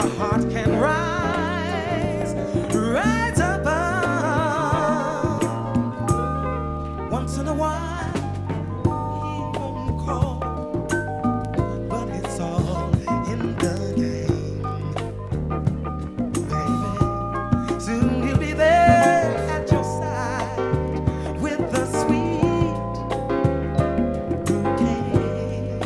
your heart can rise, rise above. Once in a while, he won't call, but it's all in the game, baby. Soon he'll be there at your side with the sweet bouquet.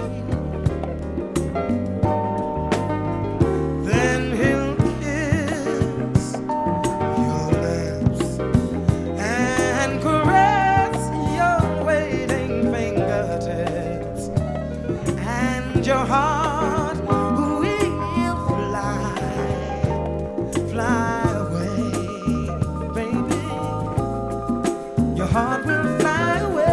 Then he'll kiss your lips and caress your waiting fingertips, and your heart will fly away, baby. Your heart will fly away.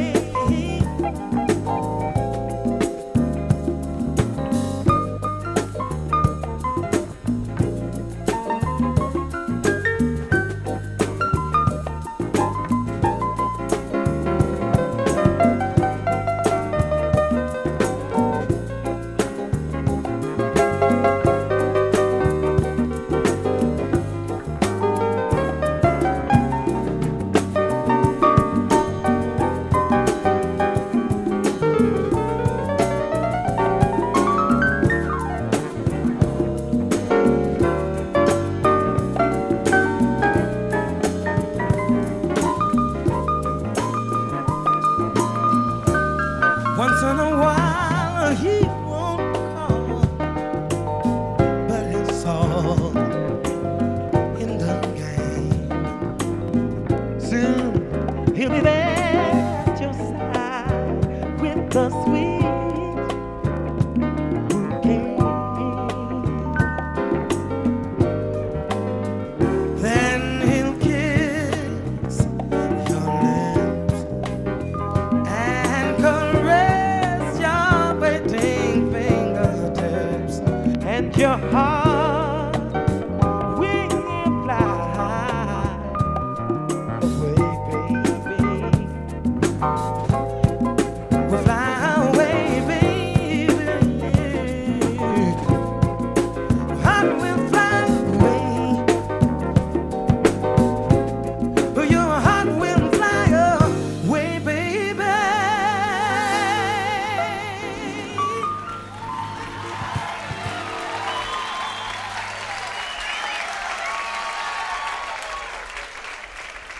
Once in a while he won't call, but it's all in the game. Soon he'll be there at your side with the sweet bouquet. Then he'll kiss your lips and caress your waiting fingertips, and your heart